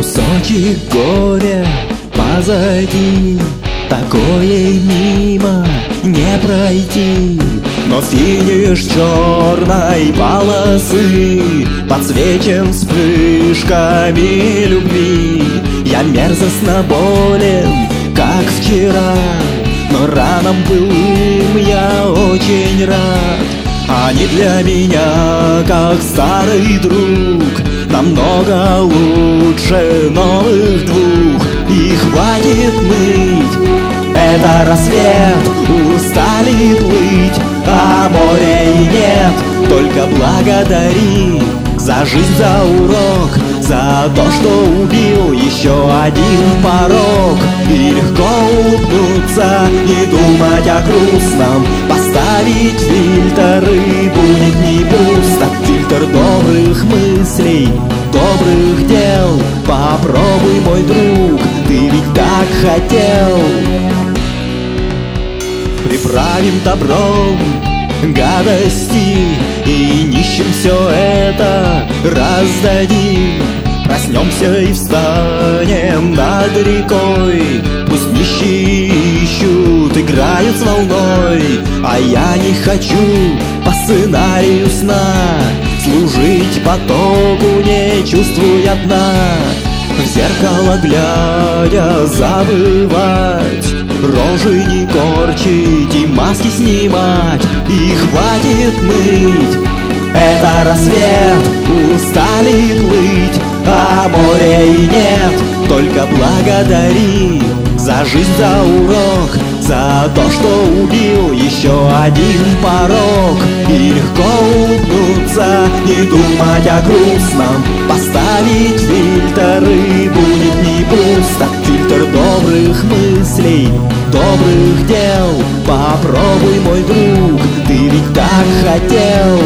Кусочек горя позади, такое мимо не пройти. Но финиш черной полосы подсвечен вспышками любви. Я мерзостно болен, как вчера, но ранам былым я очень рад. Они для меня, как старый друг, намного лучше новых двух. И хватит ныть, это рассвет, устали плыть, а моря и нет. Только благодари за жизнь, за урок, за то, что убил еще один порог. И легко улыбнуться, не думать о грустном, поставить фильтры будет не пусто. Фильтр добрых мыслей, добрых дел. Попробуй, мой друг, ты ведь так хотел. Приправим добром гадости и нищим все это раздадим. Проснемся и встанем над рекой. Пусть нищие ищут, играют с волной, а я не хочу по сценарию сна служить потоку, не чувствуя дна. В зеркало глядя забывать, рожи не корчить и маски снимать. И хватит ныть, это рассвет, устали плыть, а моря и нет. Только благодари за жизнь, за урок, за то, что убил еще один порог. И легко улыбнуться, не думать о грустном, поставить фильтры будет не пусто. Фильтр добрых мыслей, добрых дел. Попробуй, мой друг, ты ведь так хотел.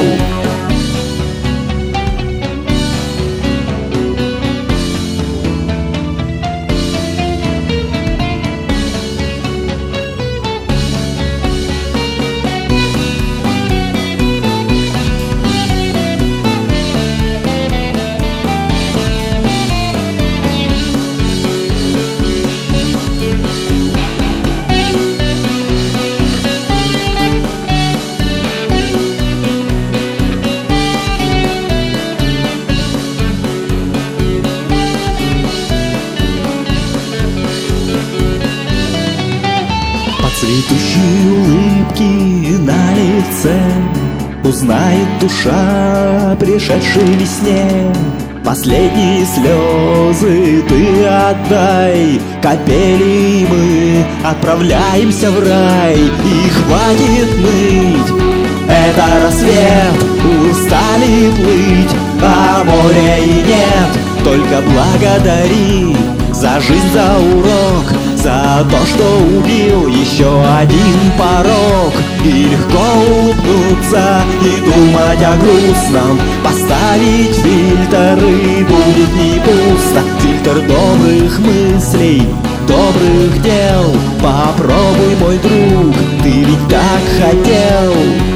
Цветущие улыбки на лице узнает душа пришедшей весне. Последние слезы ты отдай, капели мы отправляемся в рай. И хватит ныть, это рассвет, устали плыть, а моря и нет. Только благодари за жизнь, за урок, за то, что убил еще один порог. И легко улыбнуться, не думать о грустном, поставить фильтры будет не пусто. Фильтр добрых мыслей, добрых дел. Попробуй, мой друг, ты ведь так хотел.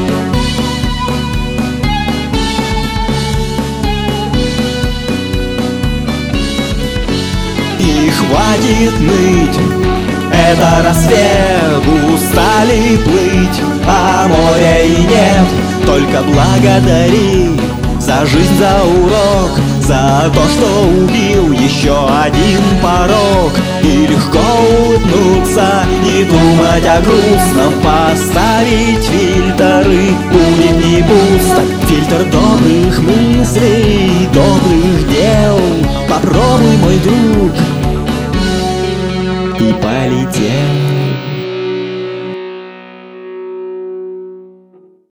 И хватит ныть, это рассвет, устали плыть, а моря и нет. Только благодари за жизнь, за урок, за то, что убил еще один порог. И легко улыбнуться, не думать о грустном, поставить фильтры будет не пусто. Фильтр добрых мыслей, добрых